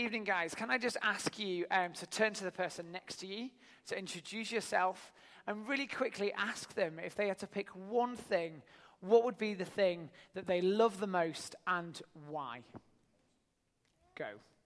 Evening, guys. Can I just ask you to turn to the person next to you, to introduce yourself, and really quickly ask them if they had to pick one thing, what would be the thing that they love the most and why? Go.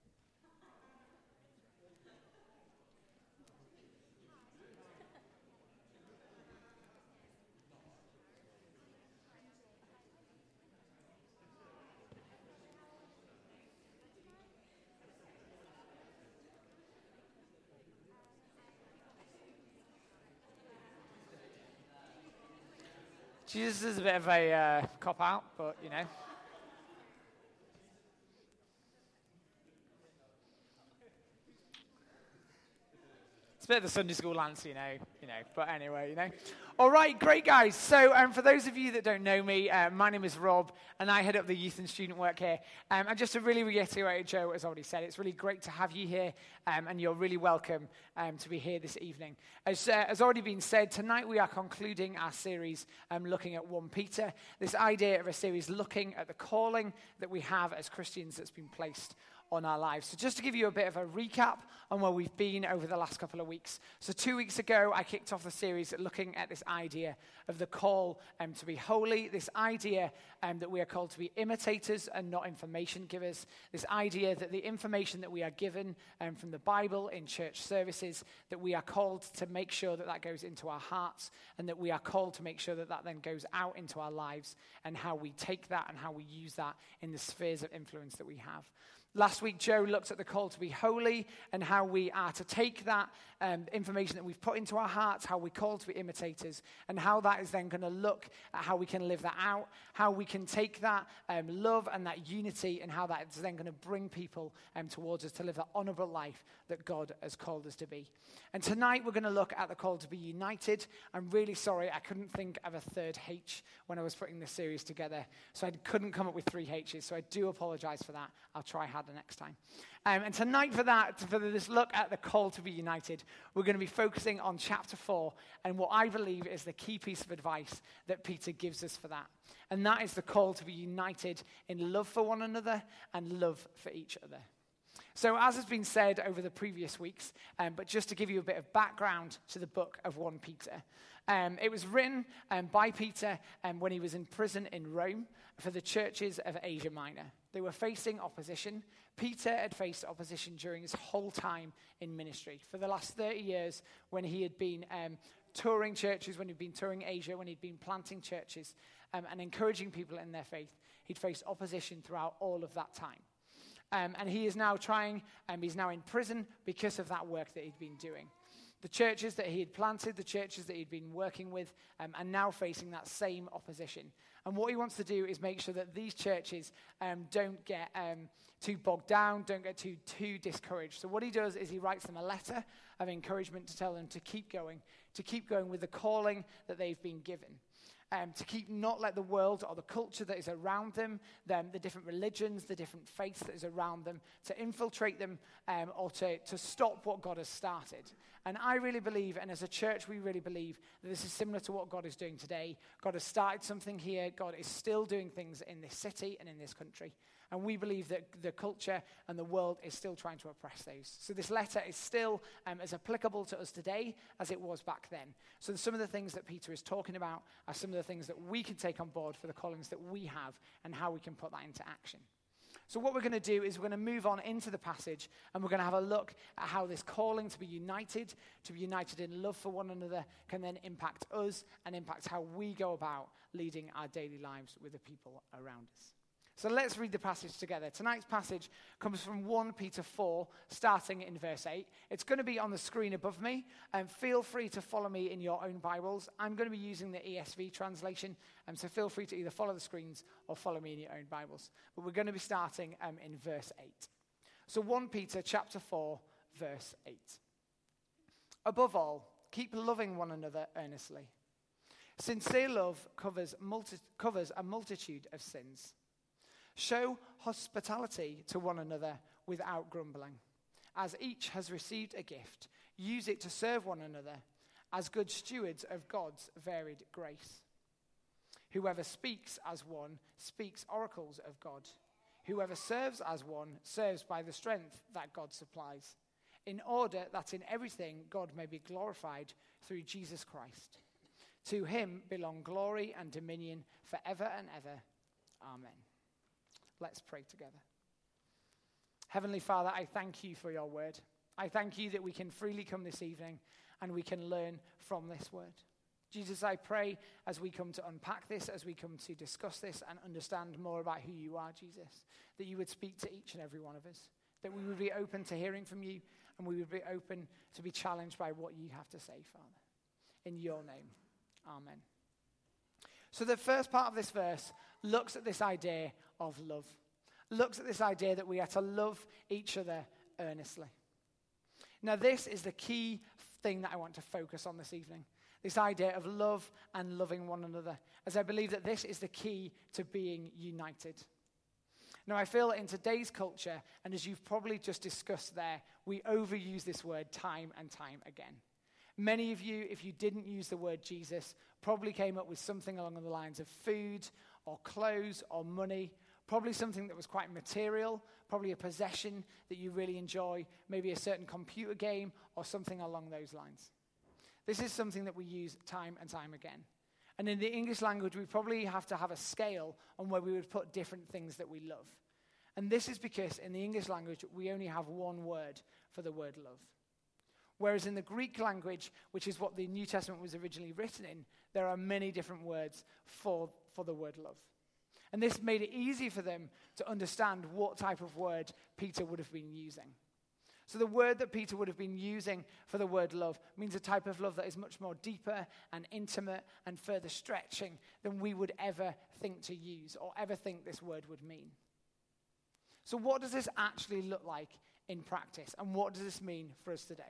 Jesus is a bit of a cop-out, but, you know. It's a bit of the Sunday school answer, you know. But anyway, you know. All right, great, guys. So for those of you that don't know me, my name is Rob, and I head up the youth and student work here. And just to really reiterate, Joe has already said, it's really great to have you here, and you're really welcome to be here this evening. As already been said, tonight we are concluding our series looking at 1 Peter, this idea of a series looking at the calling that we have as Christians that's been placed on our lives. So just to give you a bit of a recap on where we've been over the last couple of weeks. So 2 weeks ago, I kicked off the series looking at this idea of the call to be holy, this idea that we are called to be imitators and not information givers, this idea that the information that we are given from the Bible in church services, that we are called to make sure that that goes into our hearts, and that we are called to make sure that that then goes out into our lives, and how we take that and how we use that in the spheres of influence that we have. Last week, Joe looked at the call to be holy and how we are to take that information that we've put into our hearts, how we're called to be imitators, and how that is then going to look at how we can live that out, how we can take that love and that unity, and how that is then going to bring people towards us to live the honorable life that God has called us to be. And tonight, we're going to look at the call to be united. I'm really sorry I couldn't think of a third H when I was putting this series together, so I couldn't come up with 3 H's, so I do apologize for that. I'll try harder next time. And tonight for this look at the call to be united, we're going to be focusing on chapter 4 and what I believe is the key piece of advice that Peter gives us for that. And that is the call to be united in love for one another and love for each other. So as has been said over the previous weeks, but just to give you a bit of background to the book of 1 Peter, it was written by Peter when he was in prison in Rome for the churches of Asia Minor. They were facing opposition. Peter had faced opposition during his whole time in ministry. For the last 30 years, when he had been touring churches, when he'd been touring Asia, when he'd been planting churches and encouraging people in their faith, he'd faced opposition throughout all of that time. And he is now he's now in prison because of that work that he'd been doing. The churches that he had planted, the churches that he'd been working with, are now facing that same opposition. And what he wants to do is make sure that these churches don't get too bogged down, don't get too discouraged. So what he does is he writes them a letter of encouragement to tell them to keep going with the calling that they've been given. To not let the world or the culture that is around them, the different religions, the different faiths that is around them, to infiltrate them or to stop what God has started. And I really believe, and as a church we really believe, that this is similar to what God is doing today. God has started something here. God is still doing things in this city and in this country. And we believe that the culture and the world is still trying to oppress those. So this letter is still as applicable to us today as it was back then. So some of the things that Peter is talking about are some of the things that we can take on board for the callings that we have and how we can put that into action. So what we're going to do is we're going to move on into the passage, and we're going to have a look at how this calling to be united in love for one another, can then impact us and impact how we go about leading our daily lives with the people around us. So let's read the passage together. Tonight's passage comes from 1 Peter 4, starting in verse 8. It's going to be on the screen above me, and feel free to follow me in your own Bibles. I'm going to be using the ESV translation, so feel free to either follow the screens or follow me in your own Bibles. But we're going to be starting in verse 8. So 1 Peter chapter 4, verse 8. Above all, keep loving one another earnestly. Sincere love covers a multitude of sins. Show hospitality to one another without grumbling. As each has received a gift, use it to serve one another as good stewards of God's varied grace. Whoever speaks as one speaks oracles of God. Whoever serves as one serves by the strength that God supplies, in order that in everything God may be glorified through Jesus Christ. To him belong glory and dominion forever and ever. Amen. Let's pray together. Heavenly Father, I thank you for your word. I thank you that we can freely come this evening and we can learn from this word. Jesus, I pray as we come to unpack this, as we come to discuss this and understand more about who you are, Jesus, that you would speak to each and every one of us, that we would be open to hearing from you and we would be open to be challenged by what you have to say, Father. In your name, amen. So the first part of this verse looks at this idea of love, looks at this idea that we are to love each other earnestly. Now, this is the key thing that I want to focus on this evening, this idea of love and loving one another, as I believe that this is the key to being united. Now, I feel that in today's culture, and as you've probably just discussed there, we overuse this word time and time again. Many of you, if you didn't use the word Jesus, probably came up with something along the lines of food or clothes or money, probably something that was quite material, probably a possession that you really enjoy, maybe a certain computer game or something along those lines. This is something that we use time and time again. And in the English language, we probably have to have a scale on where we would put different things that we love. And this is because in the English language, we only have one word for the word love. Whereas in the Greek language, which is what the New Testament was originally written in, there are many different words for the word love. And this made it easy for them to understand what type of word Peter would have been using. So the word that Peter would have been using for the word love means a type of love that is much more deeper and intimate and further stretching than we would ever think to use or ever think this word would mean. So what does this actually look like in practice? And what does this mean for us today?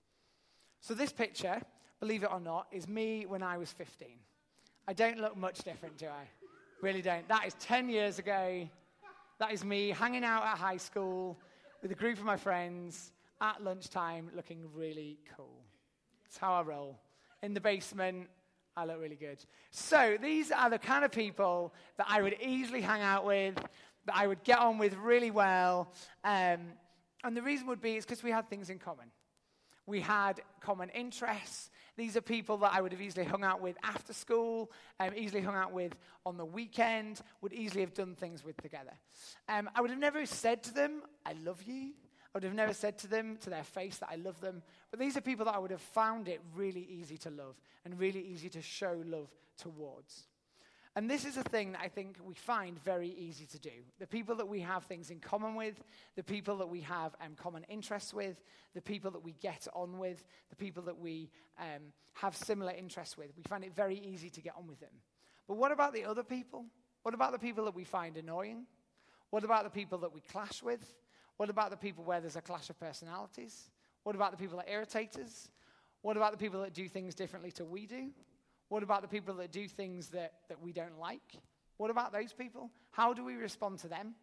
So this picture, believe it or not, is me when I was 15. I don't look much different, do I? Really don't. That is 10 years ago. That is me hanging out at high school with a group of my friends at lunchtime looking really cool. That's how I roll. In the basement, I look really good. So these are the kind of people that I would easily hang out with, that I would get on with really well. And the reason would be is because we had things in common. We had common interests. These are people that I would have easily hung out with after school, easily hung out with on the weekend, would easily have done things with together. I would have never said to them, I love you. I would have never said to them, to their face, that I love them. But these are people that I would have found it really easy to love and really easy to show love towards. And this is a thing that I think we find very easy to do. The people that we have things in common with, the people that we have common interests with, the people that we get on with, the people that we have similar interests with, we find it very easy to get on with them. But what about the other people? What about the people that we find annoying? What about the people that we clash with? What about the people where there's a clash of personalities? What about the people that irritate us? What about the people that do things differently to we do? What about the people that do things that we don't like? What about those people? How do we respond to them?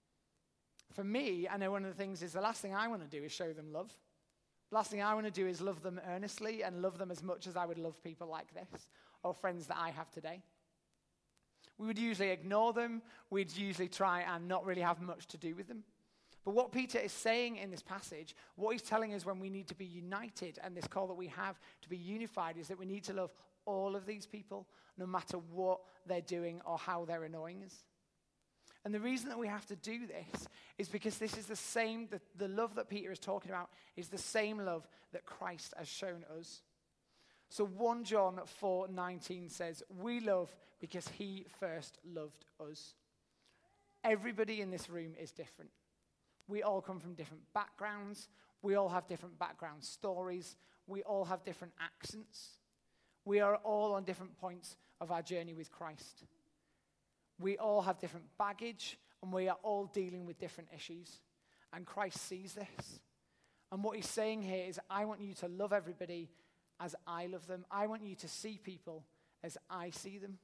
For me, I know one of the things is the last thing I want to do is show them love. The last thing I want to do is love them earnestly and love them as much as I would love people like this or friends that I have today. We would usually ignore them. We'd usually try and not really have much to do with them. But what Peter is saying in this passage, what he's telling us when we need to be united and this call that we have to be unified is that we need to love all of these people, no matter what they're doing or how they're annoying us. And the reason that we have to do this is because this is the same, the love that Peter is talking about is the same love that Christ has shown us. So 1 John 4:19 says, we love because he first loved us. Everybody in this room is different. We all come from different backgrounds. We all have different background stories. We all have different accents. We are all on different points of our journey with Christ. We all have different baggage, and we are all dealing with different issues. And Christ sees this. And what he's saying here is, I want you to love everybody as I love them. I want you to see people as I see them.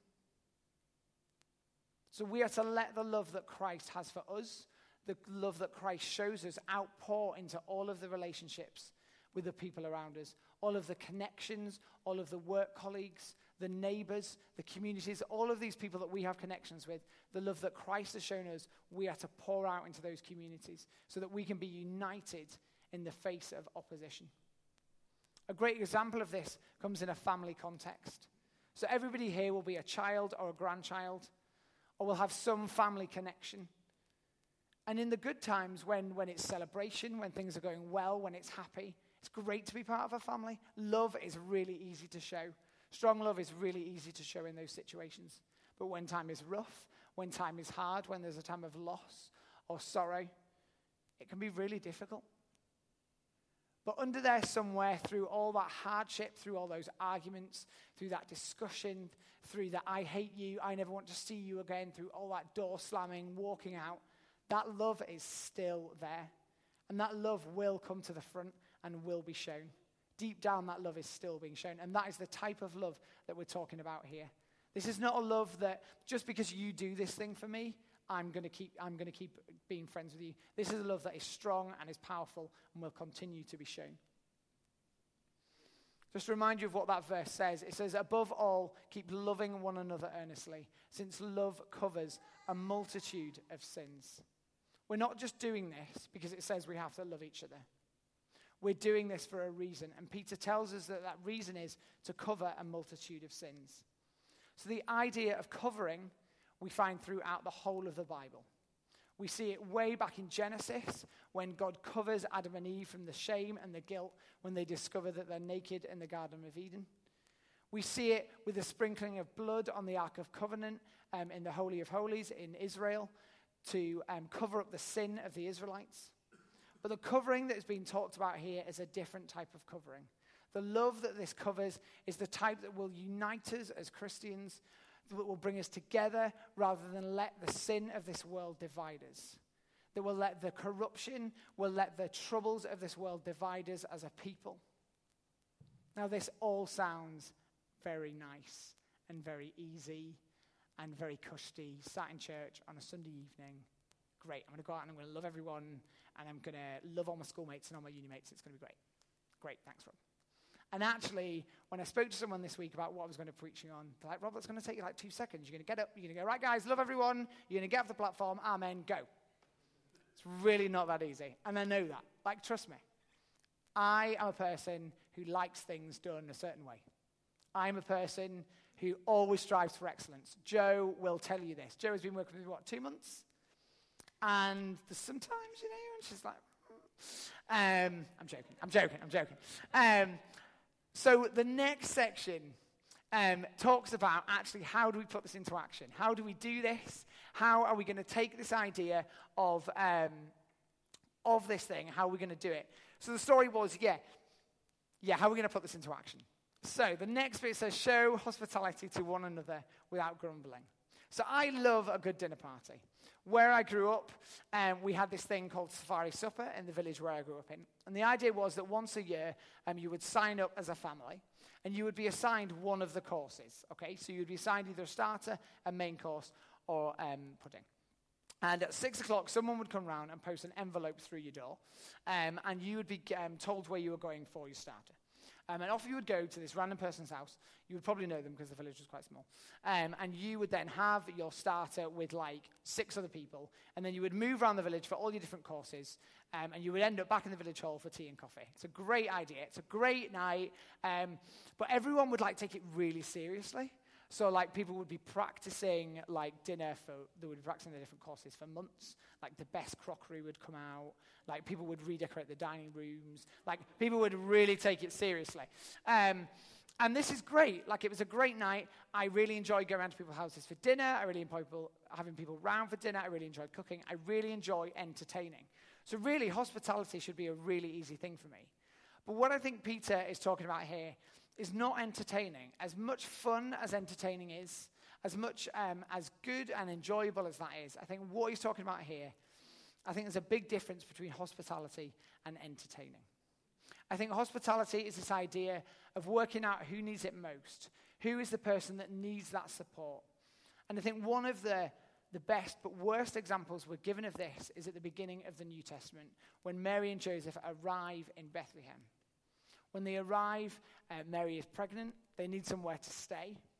So we are to let the love that Christ has for us, the love that Christ shows us, outpour into all of the relationships with the people around us, all of the connections, all of the work colleagues, the neighbors, the communities, all of these people that we have connections with, the love that Christ has shown us, we are to pour out into those communities so that we can be united in the face of opposition. A great example of this comes in a family context. So everybody here will be a child or a grandchild, or will have some family connection. And in the good times, when it's celebration, when things are going well, when it's happy, it's great to be part of a family. Love is really easy to show. Strong love is really easy to show in those situations. But when time is rough, when time is hard, when there's a time of loss or sorrow, it can be really difficult. But under there somewhere, through all that hardship, through all those arguments, through that discussion, through that I hate you, I never want to see you again, through all that door slamming, walking out, that love is still there. And that love will come to the front and will be shown. Deep down, that love is still being shown. And that is the type of love that we're talking about here. This is not a love that just because you do this thing for me, I'm going to keep being friends with you. This is a love that is strong and is powerful and will continue to be shown. Just to remind you of what that verse says. It says, above all, keep loving one another earnestly, since love covers a multitude of sins. We're not just doing this because it says we have to love each other. We're doing this for a reason. And Peter tells us that reason is to cover a multitude of sins. So the idea of covering we find throughout the whole of the Bible. We see it way back in Genesis when God covers Adam and Eve from the shame and the guilt when they discover that they're naked in the Garden of Eden. We see it with the sprinkling of blood on the Ark of Covenant in the Holy of Holies in Israel to cover up the sin of the Israelites. But the covering that is being talked about here is a different type of covering. The love that this covers is the type that will unite us as Christians, that will bring us together rather than let the sin of this world divide us. That will let the corruption, will let the troubles of this world divide us as a people. Now this all sounds very nice and very easy and very cushy, sat in church on a Sunday evening. Great, I'm going to go out and I'm going to love everyone and I'm going to love all my schoolmates and all my uni mates. It's going to be great. Great, thanks, Rob. And actually, when I spoke to someone this week about what I was going to be preaching on, they're like, Rob, it's going to take you like 2 seconds. You're going to get up, you're going to go, right, guys, love everyone. You're going to get off the platform, amen, go. It's really not that easy. And I know that. Like, trust me. I am a person who likes things done a certain way. I'm a person who always strives for excellence. Joe will tell you this. Joe has been working with me, 2 months? And there's sometimes, and she's like, I'm joking. So the next section talks about actually how do we put this into action? How do we do this? How are we going to take this idea of this thing? How are we going to do it? So the story was, how are we going to put this into action? So the next bit says, show hospitality to one another without grumbling. So I love a good dinner party. Where I grew up, we had this thing called Safari Supper in the village where I grew up in. And the idea was that once a year, you would sign up as a family, and you would be assigned one of the courses, okay? So you'd be assigned either a starter, a main course, or pudding. And at 6 o'clock, someone would come round and post an envelope through your door, and you would be told where you were going for your starter. And off you would go to this random person's house. You would probably know them because the village was quite small. And you would then have your starter with like 6 other people. And then you would move around the village for all your different courses. And you would end up back in the village hall for tea and coffee. It's a great idea. It's a great night. But everyone would like take it really seriously. So like people would be practicing like dinner they would be practicing the different courses for months. Like the best crockery would come out. Like people would redecorate the dining rooms. Like people would really take it seriously. And this is great. Like it was a great night. I really enjoyed going around to people's houses for dinner. I really enjoyed having people around for dinner. I really enjoyed cooking. I really enjoy entertaining. So really hospitality should be a really easy thing for me. But what I think Peter is talking about here is not entertaining. As much fun as entertaining is, as much as good and enjoyable as that is, I think what he's talking about here, I think there's a big difference between hospitality and entertaining. I think hospitality is this idea of working out who needs it most, who is the person that needs that support. And I think one of the best but worst examples we're given of this is at the beginning of the New Testament, when Mary and Joseph arrive in Bethlehem. When they arrive, Mary is pregnant. They need somewhere to stay.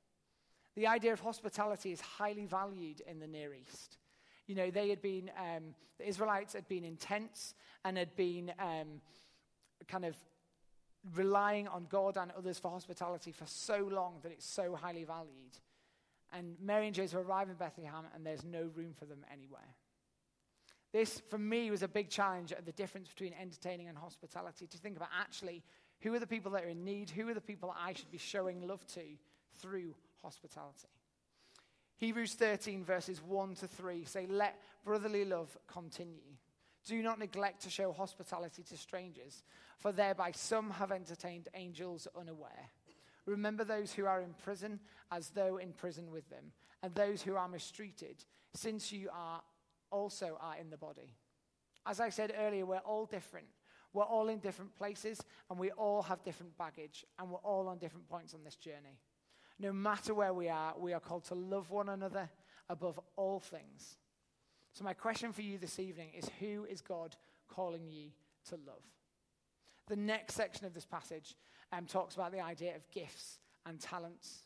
The idea of hospitality is highly valued in the Near East. You know, they had been, the Israelites had been intense and had been kind of relying on God and others for hospitality for so long that it's so highly valued. And Mary and Joseph arrive in Bethlehem and there's no room for them anywhere. This, for me, was a big challenge at the difference between entertaining and hospitality, to think about actually who are the people that are in need, who are the people I should be showing love to through hospitality. Hebrews 13 verses 1 to 3 say, let brotherly love continue. Do not neglect to show hospitality to strangers, for thereby some have entertained angels unaware. Remember those who are in prison as though in prison with them, and those who are mistreated, since you also are in the body. As I said earlier, we're all different. We're all in different places, and we all have different baggage, and we're all on different points on this journey. No matter where we are called to love one another above all things. So my question for you this evening is, who is God calling you to love? The next section of this passage talks about the idea of gifts and talents.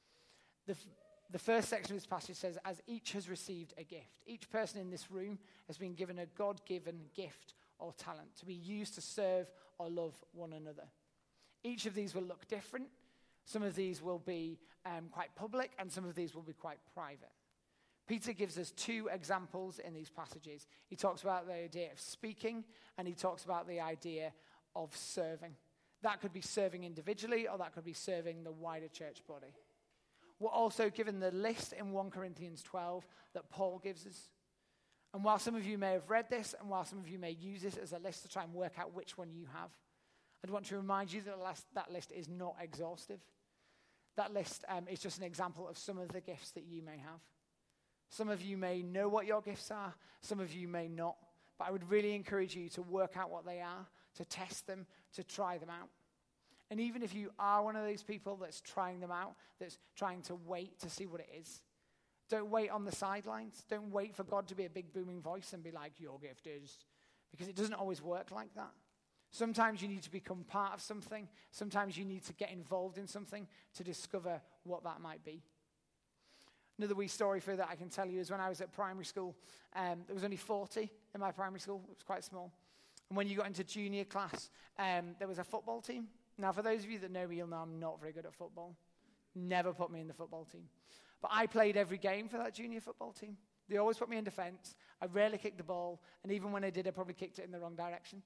The first section of this passage says, as each has received a gift. Each person in this room has been given a God-given gift or talent to be used to serve or love one another. Each of these will look different. Some of these will be quite public, and some of these will be quite private. Peter gives us two examples in these passages. He talks about the idea of speaking, and he talks about the idea of serving. That could be serving individually, or that could be serving the wider church body. We're also given the list in 1 Corinthians 12 that Paul gives us. And while some of you may have read this, and while some of you may use this as a list to try and work out which one you have, I'd want to remind you that that list is not exhaustive. That list is just an example of some of the gifts that you may have. Some of you may know what your gifts are, some of you may not. But I would really encourage you to work out what they are, to test them, to try them out. And even if you are one of those people that's trying them out, that's trying to wait to see what it is, don't wait on the sidelines. Don't wait for God to be a big booming voice and be like, your gift is. Because it doesn't always work like that. Sometimes you need to become part of something. Sometimes you need to get involved in something to discover what that might be. Another wee story for that I can tell you is when I was at primary school, there was only 40 in my primary school. It was quite small. And when you got into junior class, there was a football team. Now, for those of you that know me, you'll know I'm not very good at football. Never put me in the football team. But I played every game for that junior football team. They always put me in defense. I rarely kicked the ball. And even when I did, I probably kicked it in the wrong direction.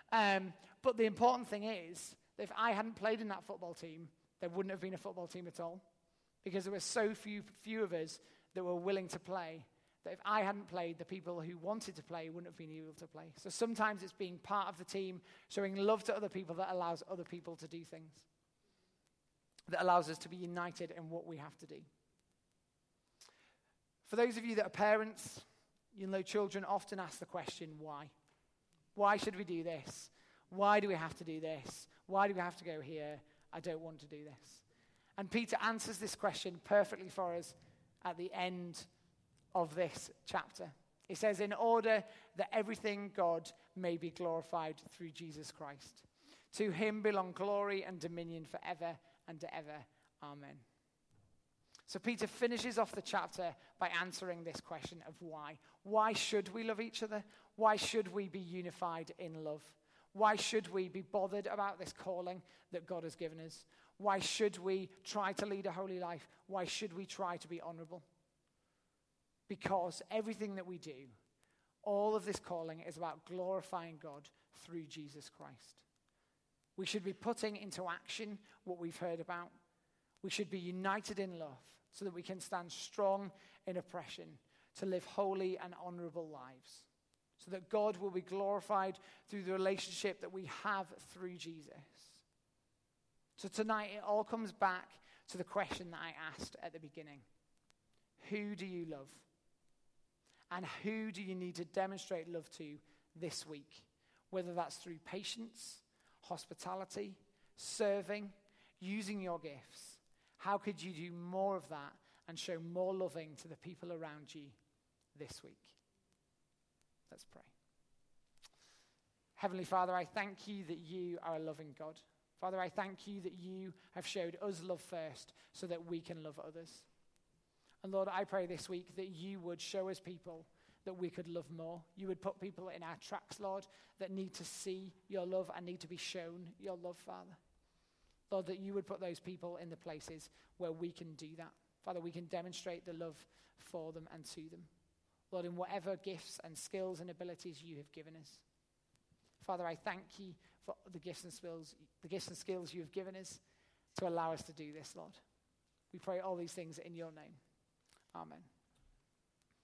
But the important thing is that if I hadn't played in that football team, there wouldn't have been a football team at all. Because there were so few of us that were willing to play, that if I hadn't played, the people who wanted to play wouldn't have been able to play. So sometimes it's being part of the team, showing love to other people that allows other people to do things. That allows us to be united in what we have to do. For those of you that are parents, you know children often ask the question, why? Why should we do this? Why do we have to do this? Why do we have to go here? I don't want to do this. And Peter answers this question perfectly for us at the end of this chapter. He says, in order that everything God may be glorified through Jesus Christ. To him belong glory and dominion forever and ever. Amen. So Peter finishes off the chapter by answering this question of why. Why should we love each other? Why should we be unified in love? Why should we be bothered about this calling that God has given us? Why should we try to lead a holy life? Why should we try to be honorable? Because everything that we do, all of this calling is about glorifying God through Jesus Christ. We should be putting into action what we've heard about. We should be united in love so that we can stand strong in oppression, to live holy and honorable lives, so that God will be glorified through the relationship that we have through Jesus. So tonight it all comes back to the question that I asked at the beginning. Who do you love? And who do you need to demonstrate love to this week? Whether that's through patience, hospitality, serving, using your gifts. How could you do more of that and show more loving to the people around you this week? Let's pray. Heavenly Father, I thank you that you are a loving God. Father, I thank you that you have showed us love first so that we can love others. And Lord, I pray this week that you would show us people that we could love more. You would put people in our tracks, Lord, that need to see your love and need to be shown your love, Father. Lord, that you would put those people in the places where we can do that. Father, we can demonstrate the love for them and to them. Lord, in whatever gifts and skills and abilities you have given us. Father, I thank you for the gifts and skills you have given us to allow us to do this, Lord. We pray all these things in your name. Amen.